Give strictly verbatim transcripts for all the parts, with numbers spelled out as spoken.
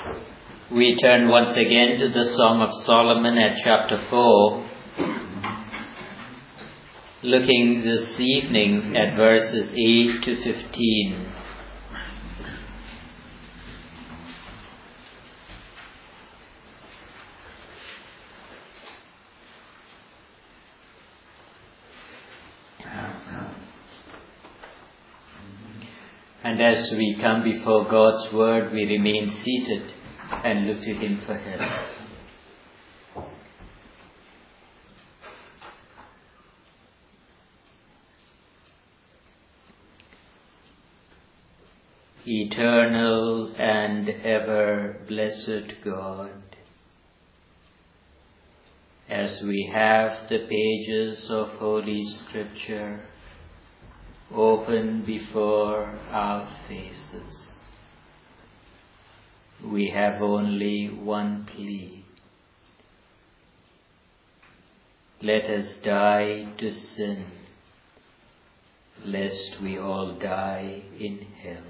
We turn once again to the Song of Solomon at chapter four, looking this evening at verses eight to fifteen. And as we come before God's word, we remain seated and look to Him for help. Eternal and ever blessed God, as we have the pages of Holy Scripture open before our faces, we have only one plea. Let us die to sin, lest we all die in hell.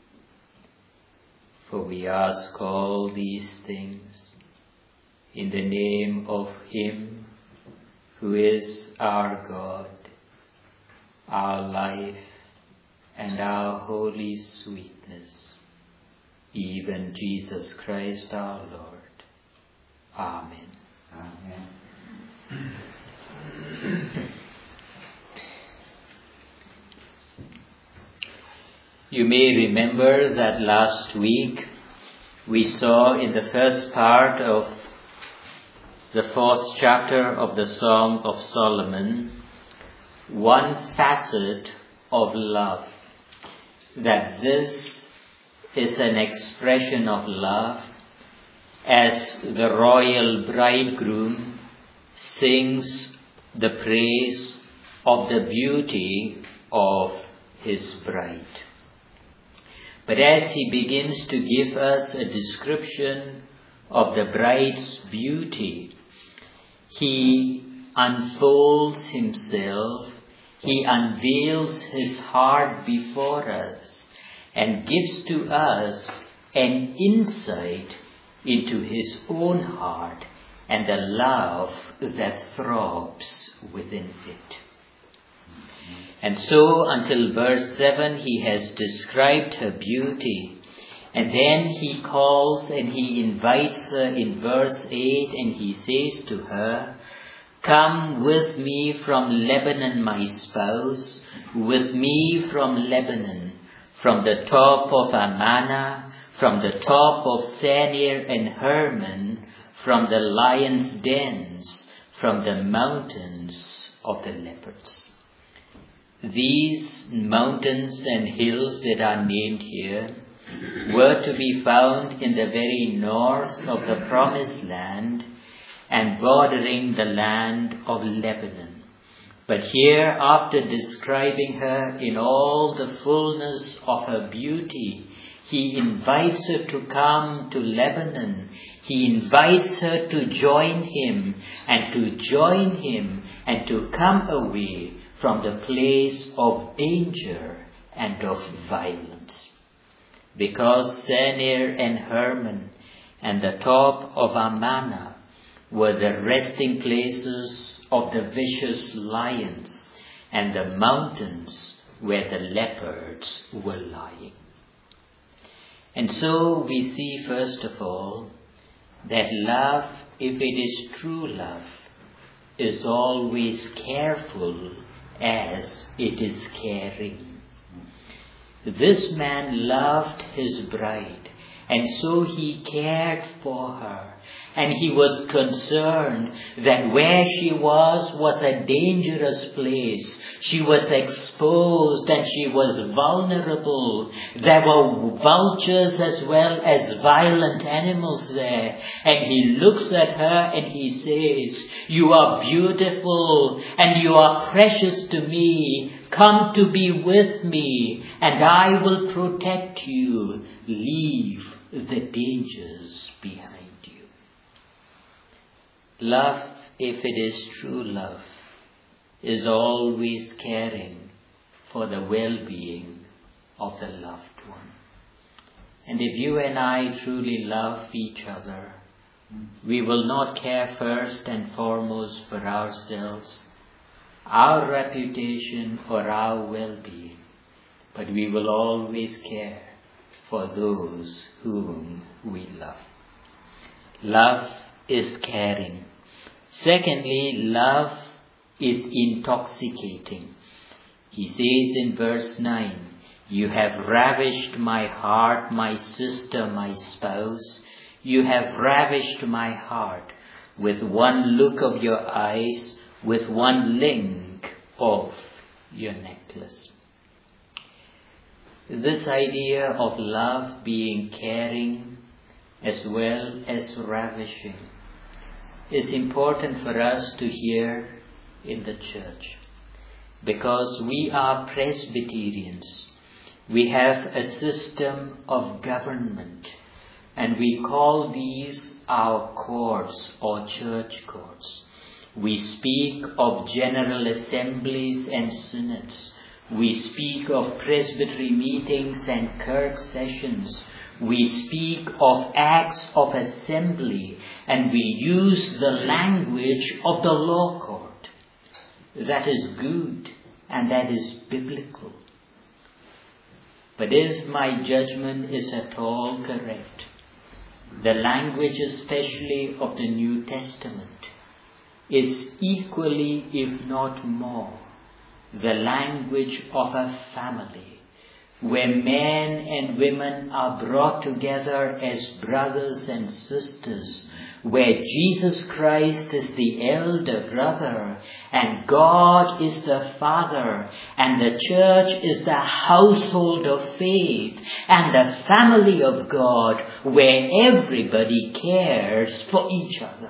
For we ask all these things in the name of Him who is our God, our life, and our holy sweetness, even Jesus Christ our Lord. Amen. Amen. You may remember that last week we saw in the first part of the fourth chapter of the Song of Solomon one facet of love, that this is an expression of love as the royal bridegroom sings the praise of the beauty of his bride. But as he begins to give us a description of the bride's beauty, he unfolds himself, he unveils his heart before us and gives to us an insight into his own heart and the love that throbs within it. And so until verse seven he has described her beauty, and then he calls and he invites her in verse eight, and he says to her, "Come with me from Lebanon, my spouse, with me from Lebanon, from the top of Amana, from the top of Senir and Hermon, from the lion's dens, from the mountains of the leopards." These mountains and hills that are named here were to be found in the very north of the Promised Land and bordering the land of Lebanon. But here, after describing her in all the fullness of her beauty, he invites her to come to Lebanon. He invites her to join him and to join him and to come away from the place of danger and of violence. Because Senir and Hermon and the top of Amana were the resting places of the vicious lions and the mountains where the leopards were lying. And so we see, first of all, that love, if it is true love, is always careful as it is caring. This man loved his bride, and so he cared for her, and he was concerned that where she was was a dangerous place. She was exposed and she was vulnerable. There were vultures as well as violent animals there. And he looks at her and he says, "You are beautiful and you are precious to me. Come to be with me and I will protect you. Leave the dangers behind." Love, if it is true love, is always caring for the well-being of the loved one. And if you and I truly love each other, we will not care first and foremost for ourselves, our reputation or our well-being, but we will always care for those whom we love. Love is caring. Secondly, love is intoxicating. He says in verse nine, you have ravished my heart, my sister, my spouse. You have ravished my heart with one look of your eyes, with one link of your necklace. This idea of love being caring as well as ravishing is important for us to hear in the church, because we are Presbyterians. We have a system of government, and we call these our courts or church courts. We speak of general assemblies and synods. We speak of presbytery meetings and kirk sessions. We speak of acts of assembly, and we use the language of the law court. That is good and that is biblical. But if my judgment is at all correct, the language especially of the New Testament is equally, if not more, the language of a family, where men and women are brought together as brothers and sisters, where Jesus Christ is the elder brother, and God is the Father, and the church is the household of faith, and the family of God, where everybody cares for each other.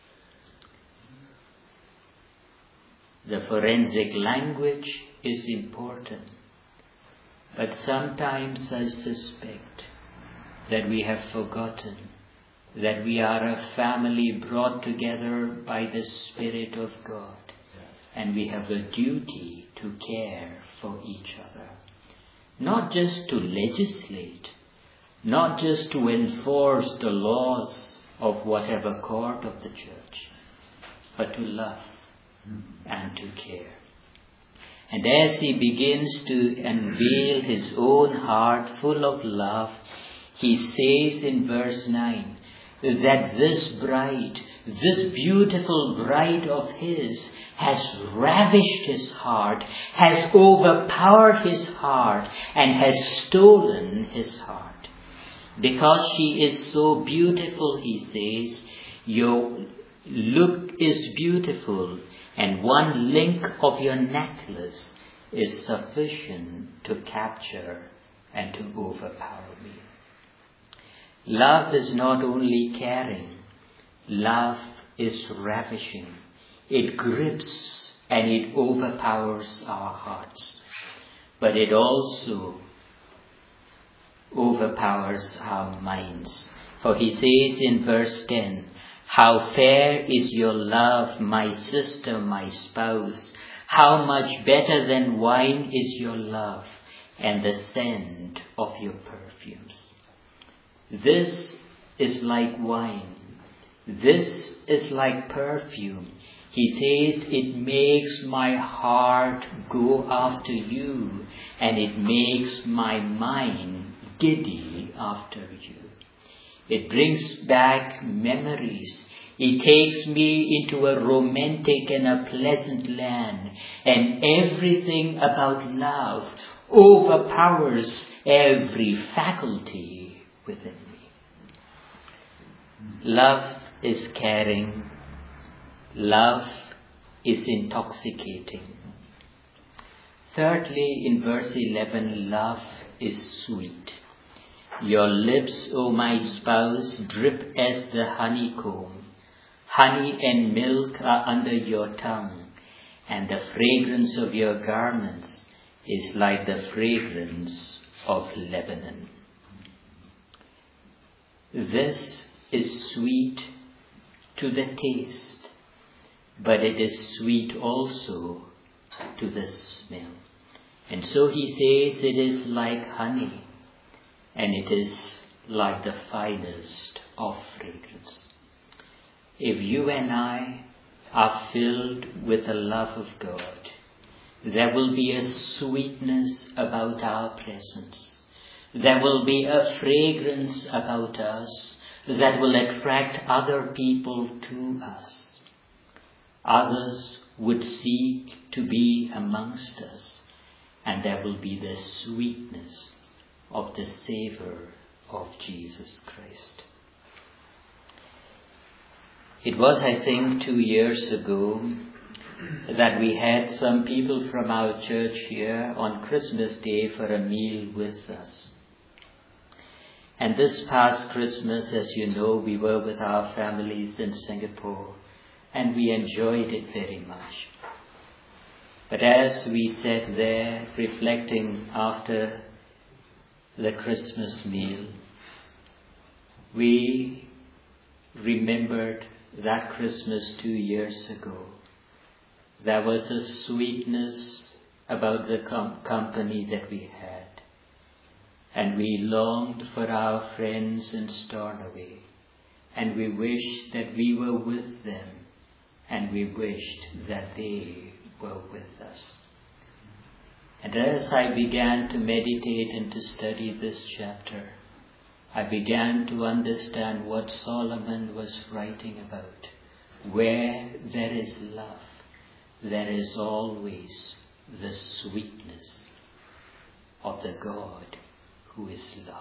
The forensic language is important, but sometimes I suspect that we have forgotten that we are a family brought together by the Spirit of God, and we have a duty to care for each other. Not just to legislate, not just to enforce the laws of whatever court of the church, but to love and to care. And as he begins to unveil his own heart full of love, he says in verse nine that this bride, this beautiful bride of his, has ravished his heart, has overpowered his heart, and has stolen his heart. Because she is so beautiful, he says, your look is beautiful, and one link of your necklace is sufficient to capture and to overpower me. Love is not only caring, love is ravishing. It grips and it overpowers our hearts. But it also overpowers our minds. For he says in verse ten, how fair is your love, my sister, my spouse. How much better than wine is your love and the scent of your perfumes. This is like wine. This is like perfume. He says it makes my heart go after you, and it makes my mind giddy after you. It brings back memories. It takes me into a romantic and a pleasant land, and everything about love overpowers every faculty within me. Love is caring. Love is intoxicating. Thirdly, in verse eleven, love is sweet. Your lips, O my spouse, drip as the honeycomb. Honey and milk are under your tongue, and the fragrance of your garments is like the fragrance of Lebanon. This is sweet to the taste, but it is sweet also to the smell. And so he says it is like honey, and it is like the finest of fragrance. If you and I are filled with the love of God, there will be a sweetness about our presence. There will be a fragrance about us that will attract other people to us. Others would seek to be amongst us, and there will be the sweetness of the savor of Jesus Christ. It was, I think, two years ago that we had some people from our church here on Christmas Day for a meal with us. And this past Christmas, as you know, we were with our families in Singapore, and we enjoyed it very much. But as we sat there reflecting after the Christmas meal, we remembered that Christmas two years ago. There was a sweetness about the com- company that we had. And we longed for our friends in Stornoway. And we wished that we were with them. And we wished that they were with us. And as I began to meditate and to study this chapter, I began to understand what Solomon was writing about. Where there is love, there is always the sweetness of the God who is love.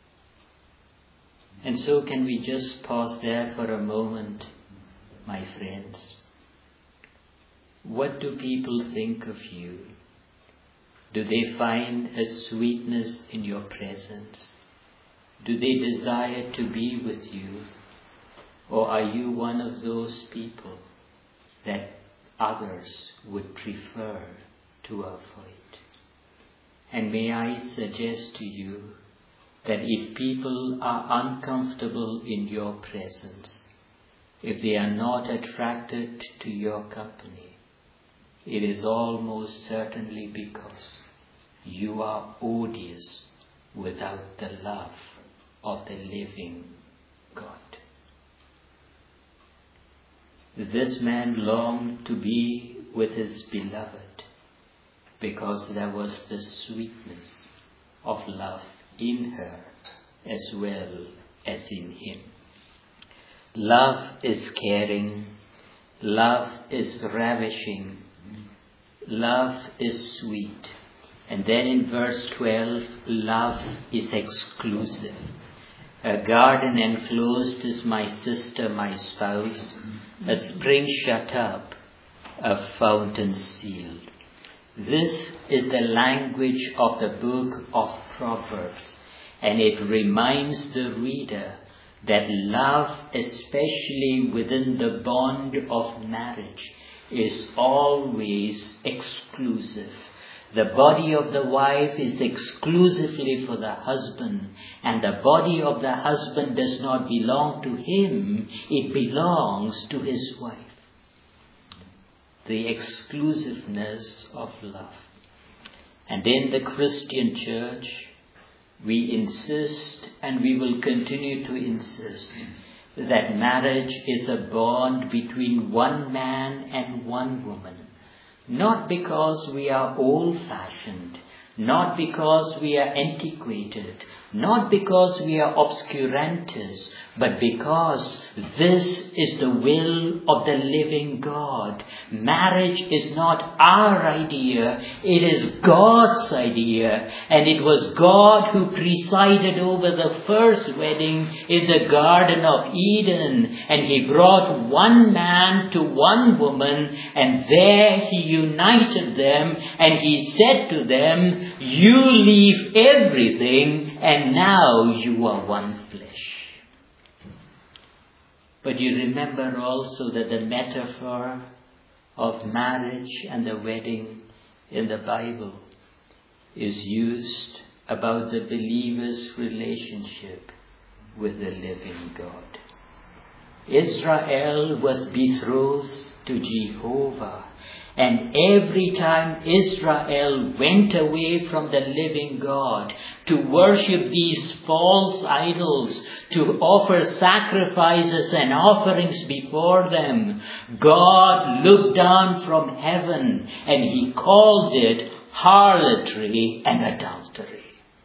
And so can we just pause there for a moment, my friends? What do people think of you? Do they find a sweetness in your presence? Do they desire to be with you? Or are you one of those people that others would prefer to avoid? And may I suggest to you that if people are uncomfortable in your presence, if they are not attracted to your company, it is almost certainly because you are odious without the love of the living God. This man longed to be with his beloved because there was the sweetness of love in her as well as in him. Love is caring, love is ravishing, love is sweet. And then in verse twelve, love is exclusive. A garden enclosed is my sister, my spouse, a spring shut up, a fountain sealed. This is the language of the book of Proverbs, and it reminds the reader that love, especially within the bond of marriage, is always exclusive. The body of the wife is exclusively for the husband, and the body of the husband does not belong to him, it belongs to his wife. The exclusiveness of love. And in the Christian church, we insist, and we will continue to insist, that marriage is a bond between one man and one woman. Not because we are old-fashioned, not because we are antiquated, not because we are obscurantists, but because this is the will of the living God. Marriage is not our idea, it is God's idea. And it was God who presided over the first wedding in the Garden of Eden. And he brought one man to one woman, and there he united them, and he said to them, you leave everything, and now you are one flesh. But you remember also that the metaphor of marriage and the wedding in the Bible is used about the believer's relationship with the living God. Israel was betrothed to Jehovah, And every time Israel went away from the living God to worship these false idols, to offer sacrifices and offerings before them, God looked down from heaven and he called it harlotry and adultery.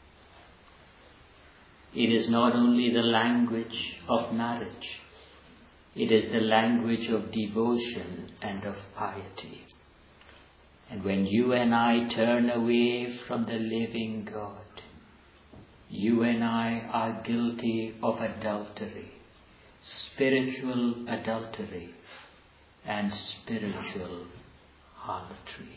It is not only the language of marriage, it is the language of devotion and of piety. And when you and I turn away from the living God, you and I are guilty of adultery, spiritual adultery and spiritual harlotry.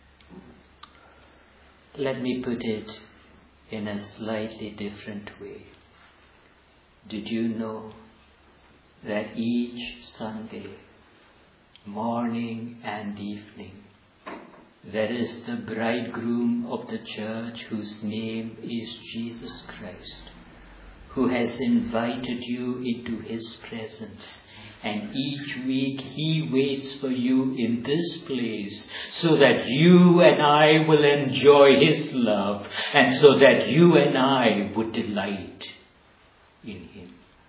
Let me put it in a slightly different way. Did you know that each Sunday, morning and evening, there is the bridegroom of the church whose name is Jesus Christ, who has invited you into his presence. And each week he waits for you in this place so that you and I will enjoy his love and so that you and I would delight in him.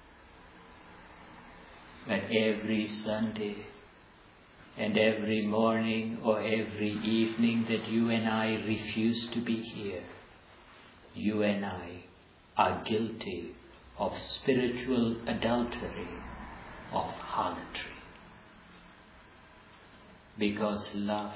But every Sunday and every morning or every evening that you and I refuse to be here, you and I are guilty of spiritual adultery, of harlotry. Because love,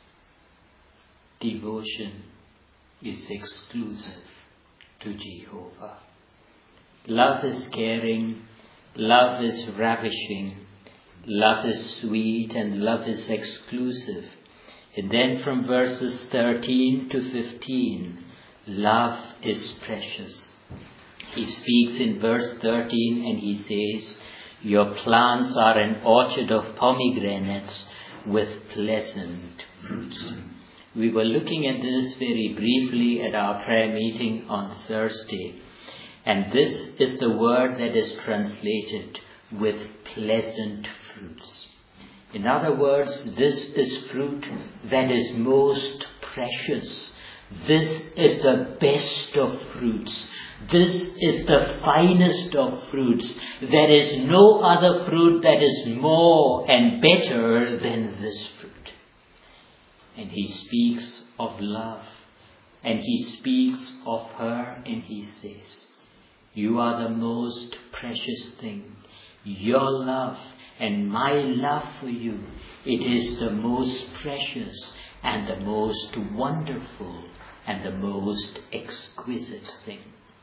devotion is exclusive to Jehovah. Love is caring, love is ravishing, love is sweet, and love is exclusive. And then from verses thirteen to fifteen, love is precious. He speaks in verse thirteen and he says, your plants are an orchard of pomegranates with pleasant fruits. We were looking at this very briefly at our prayer meeting on Thursday. And this is the word that is translated with pleasant fruits. In other words, this is fruit that is most precious. This is the best of fruits. This is the finest of fruits. There is no other fruit that is more and better than this fruit. And he speaks of love. And he speaks of her and he says, you are the most precious thing. Your love and my love for you, it is the most precious and the most wonderful and the most exquisite thing.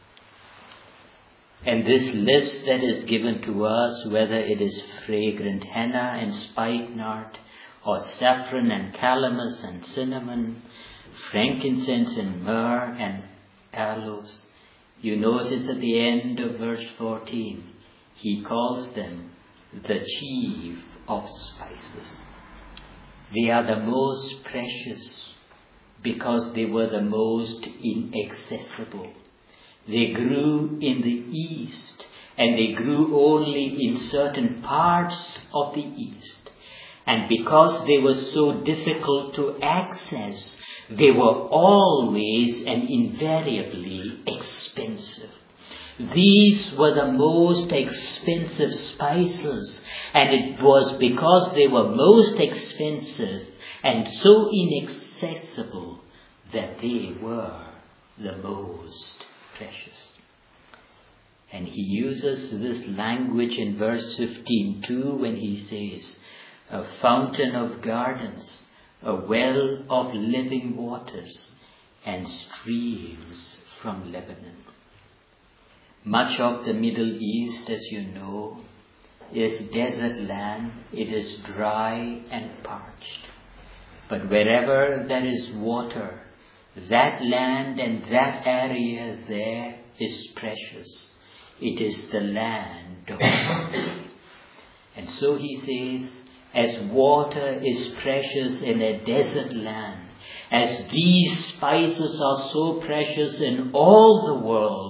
And this list that is given to us, whether it is fragrant henna and spikenard, or saffron and calamus and cinnamon, frankincense and myrrh and aloes, you notice at the end of verse fourteen, he calls them the chief of spices. They are the most precious because they were the most inaccessible. They grew in the east, and they grew only in certain parts of the east. And because they were so difficult to access, they were always and invariably expensive. These were the most expensive spices, and it was because they were most expensive and so inaccessible that they were the most precious. And he uses this language in verse fifteen too when he says, a fountain of gardens, a well of living waters, and streams from Lebanon. Much of the Middle East, as you know, is desert land. It is dry and parched. But wherever there is water, that land and that area there is precious. It is the land of bounty. And so he says, as water is precious in a desert land, as these spices are so precious in all the world,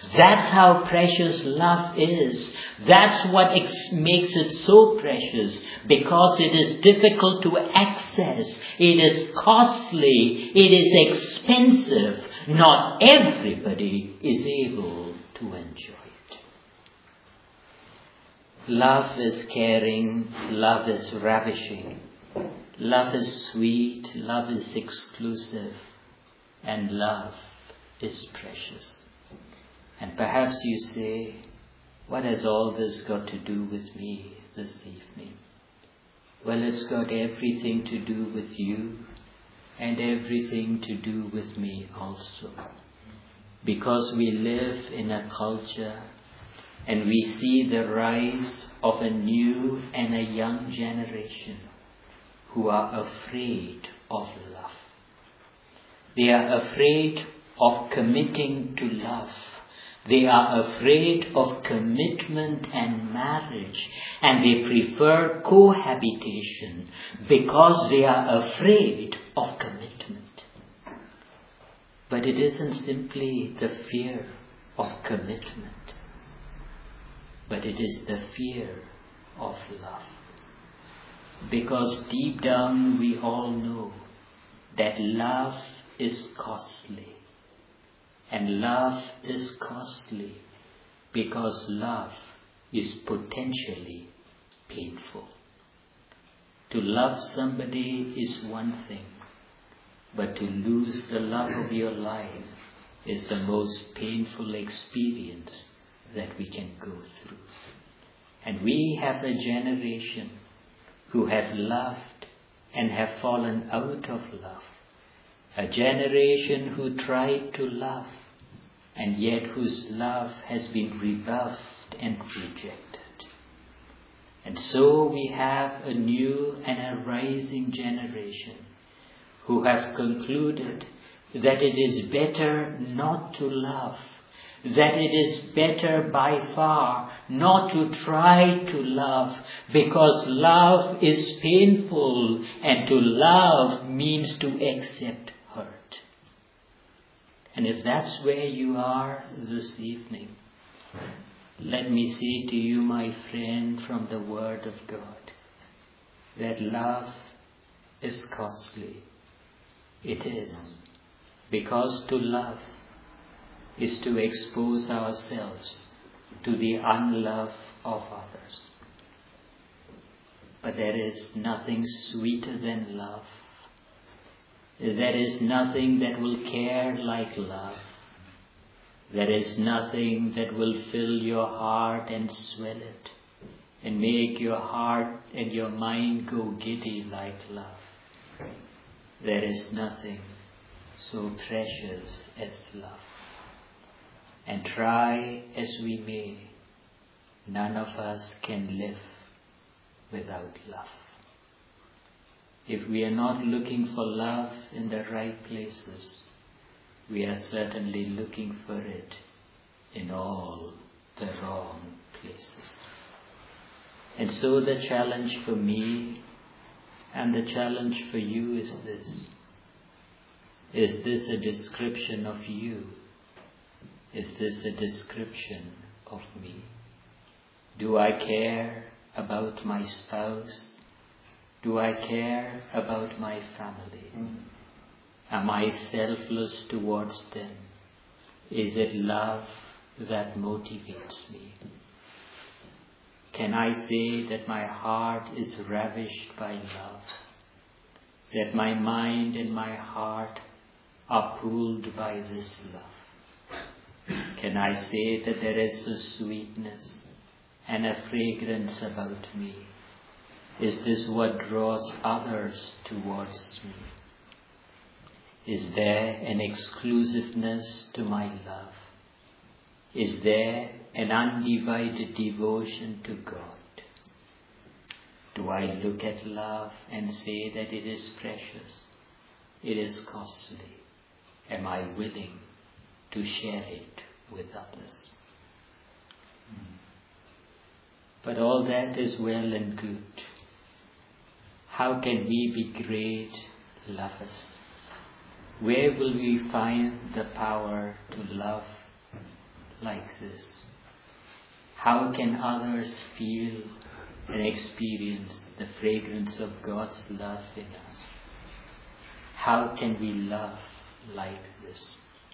That's how precious love is. That's what ex- makes it so precious, because it is difficult to access. It is costly. It is expensive. Not everybody is able to enjoy it. Love is caring. Love is ravishing. Love is sweet. Love is exclusive. And love is precious. And perhaps you say, what has all this got to do with me this evening? Well, it's got everything to do with you and everything to do with me also. Because we live in a culture and we see the rise of a new and a young generation who are afraid of love. They are afraid of committing to love. They are afraid of commitment and marriage, and they prefer cohabitation because they are afraid of commitment. But it isn't simply the fear of commitment, but it is the fear of love. Because deep down we all know that love is costly. And love is costly because love is potentially painful. To love somebody is one thing, but to lose the love of your life is the most painful experience that we can go through. And we have a generation who have loved and have fallen out of love. A generation who tried to love, and yet whose love has been rebuffed and rejected. And so we have a new and a rising generation who have concluded that it is better not to love, that it is better by far not to try to love, because love is painful, and to love means to accept hurt. And if that's where you are this evening, let me say to you, my friend, from the Word of God, that love is costly. It is. Because to love is to expose ourselves to the unlove of others. But there is nothing sweeter than love. There is nothing that will care like love. There is nothing that will fill your heart and swell it and make your heart and your mind go giddy like love. There is nothing so precious as love. And try as we may, none of us can live without love. If we are not looking for love in the right places, we are certainly looking for it in all the wrong places. And so the challenge for me and the challenge for you is this. Is this a description of you? Is this a description of me? Do I care about my spouse? Do I care about my family? Am I selfless towards them? Is it love that motivates me? Can I say that my heart is ravished by love? That my mind and my heart are pulled by this love? Can I say that there is a sweetness and a fragrance about me? Is this what draws others towards me? Is there an exclusiveness to my love? Is there an undivided devotion to God? Do I look at love and say that it is precious? It is costly. Am I willing to share it with others? But all that is well and good. How can we be great lovers? Where will we find the power to love like this? How can others feel and experience the fragrance of God's love in us? How can we love like this?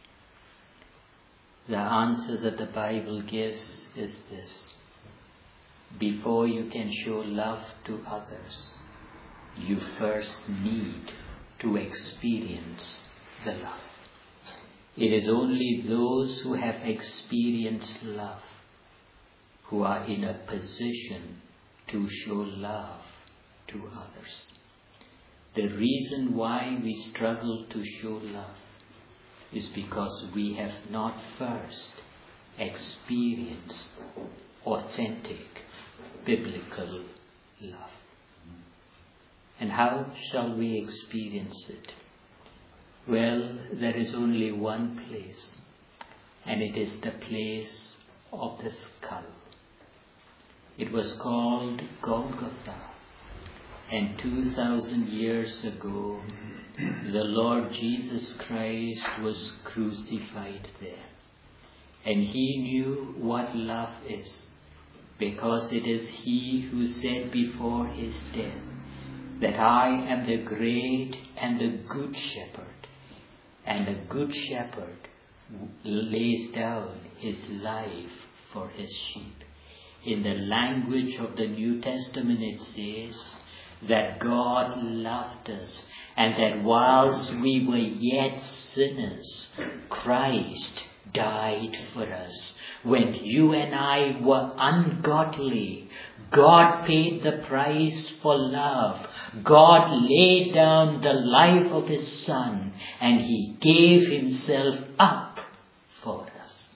The answer that the Bible gives is this. Before you can show love to others, you first need to experience the love. It is only those who have experienced love who are in a position to show love to others. The reason why we struggle to show love is because we have not first experienced authentic biblical love. And how shall we experience it? Well, there is only one place, and it is the place of the skull. It was called Golgotha, and two thousand years ago, the Lord Jesus Christ was crucified there. And he knew what love is, because it is he who said before his death that I am the great and the good shepherd, and the good shepherd lays down his life for his sheep. In the language of the New Testament it says that God loved us, and that whilst we were yet sinners, Christ died for us. When you and I were ungodly, God paid the price for love. God laid down the life of his Son, and he gave himself up for us.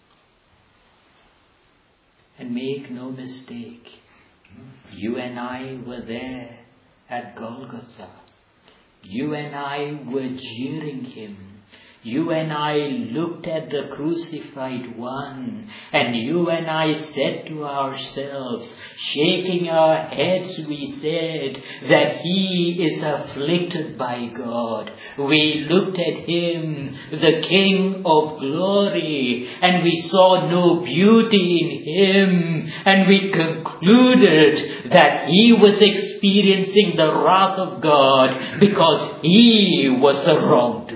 And make no mistake, you and I were there at Golgotha. You and I were jeering him. You and I looked at the crucified one, and you and I said to ourselves, shaking our heads, we said that he is afflicted by God. We looked at him, the King of glory, and we saw no beauty in him, and we concluded that he was experiencing the wrath of God because he was the wrongdoer.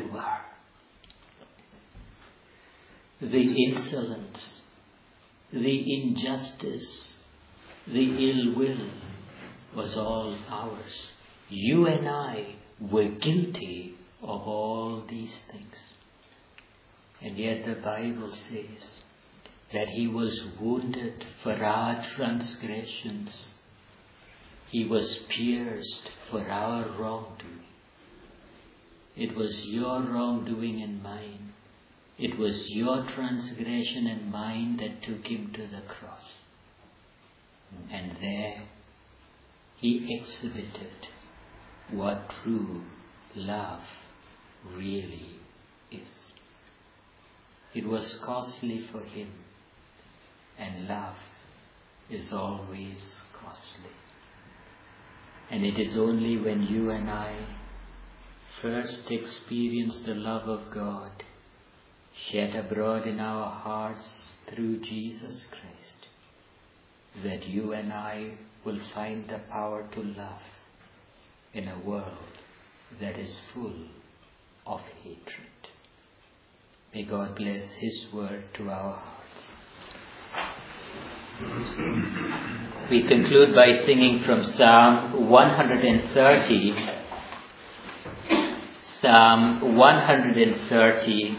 The insolence, the injustice, the ill will was all ours. You and I were guilty of all these things. And yet the Bible says that he was wounded for our transgressions. He was pierced for our wrongdoing. It was your wrongdoing and mine. It was your transgression and mine that took him to the cross. And there he exhibited what true love really is. It was costly for him, and love is always costly. And it is only when you and I first experience the love of God shed abroad in our hearts through Jesus Christ that you and I will find the power to love in a world that is full of hatred. May God bless his word to our hearts. We conclude by singing from Psalm one hundred thirty. Psalm one hundred thirty.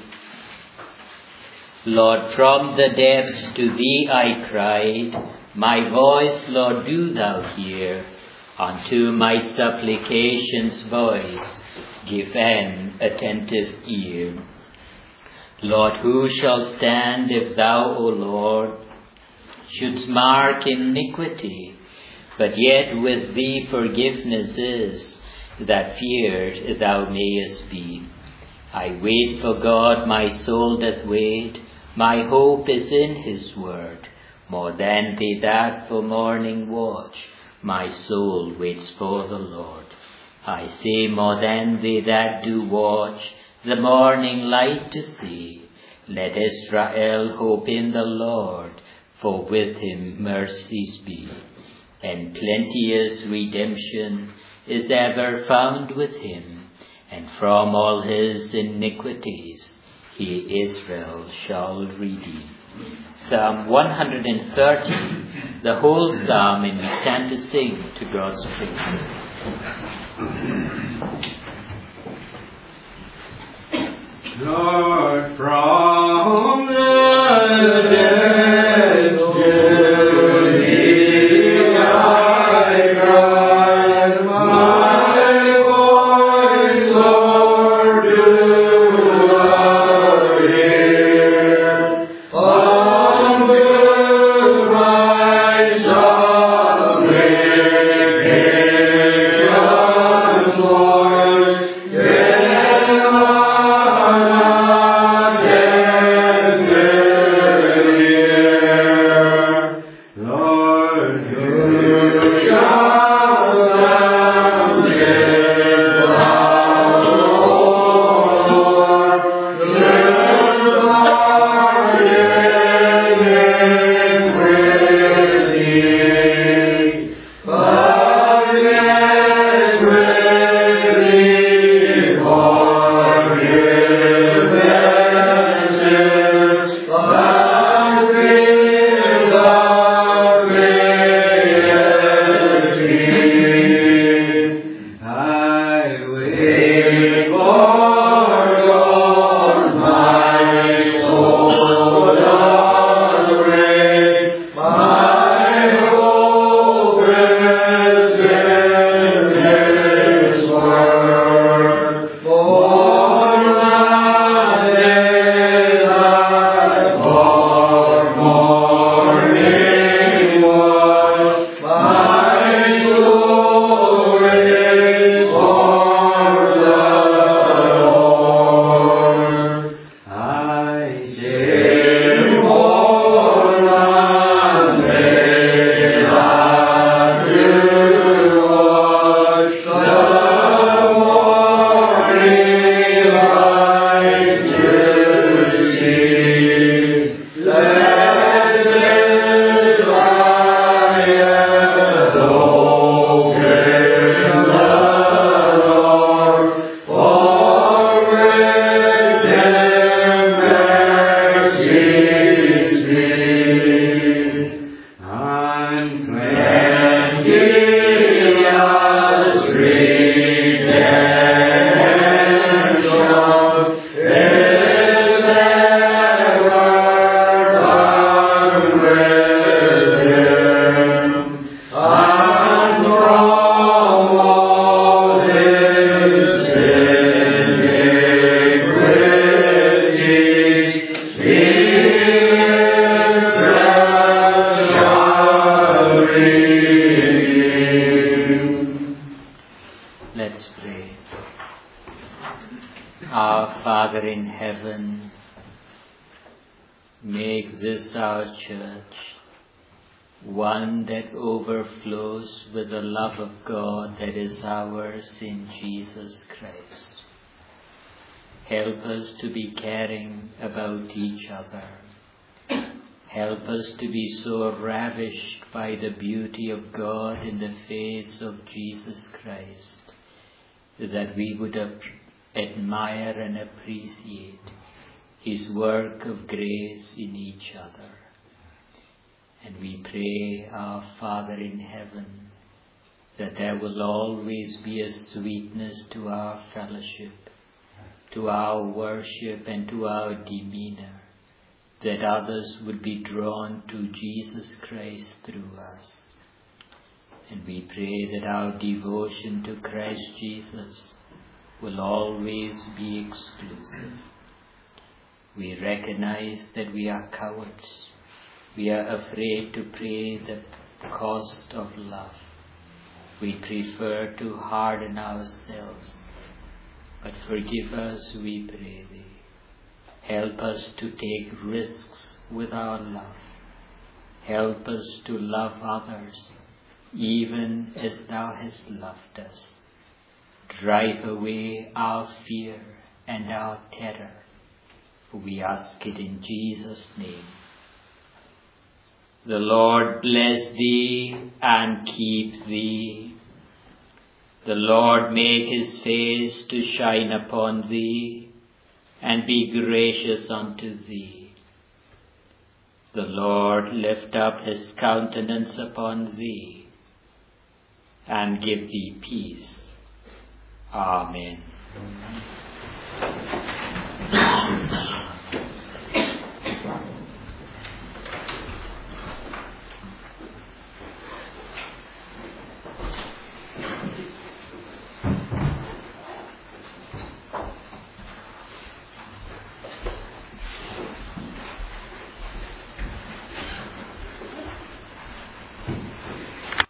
Lord, from the depths to thee I cried, my voice, Lord, do thou hear. Unto my supplications voice, give an attentive ear. Lord, who shall stand if thou, O Lord, shouldst mark iniquity? But yet with thee forgiveness is, that feared thou mayest be. I wait for God, my soul doth wait, my hope is in his word. More than they that for morning watch, my soul waits for the Lord. I say more than they that do watch, the morning light to see. Let Israel hope in the Lord, for with him mercies be, and plenteous redemption is ever found with him, and from all his iniquities he Israel shall redeem. Psalm one hundred thirty, the whole psalm, and we stand to sing to God's praise. Lord, from the dead to thee I cry, my voice, Lord, do thou hear. Unto my supplications, Lord, give one that overflows with the love of God that is ours in Jesus Christ. Help us to be caring about each other. Help us to be so ravished by the beauty of God in the face of Jesus Christ that we would admire and appreciate His work of grace in each other. And we pray, our Father in heaven, that there will always be a sweetness to our fellowship, to our worship, and to our demeanor, that others would be drawn to Jesus Christ through us. And we pray that our devotion to Christ Jesus will always be exclusive. We recognize that we are cowards. We are afraid to pay the cost of love. We prefer to harden ourselves. But forgive us, we pray Thee. Help us to take risks with our love. Help us to love others, even as Thou hast loved us. Drive away our fear and our terror. For we ask it in Jesus' name. The Lord bless thee and keep thee. The Lord make his face to shine upon thee and be gracious unto thee. The Lord lift up his countenance upon thee and give thee peace. Amen.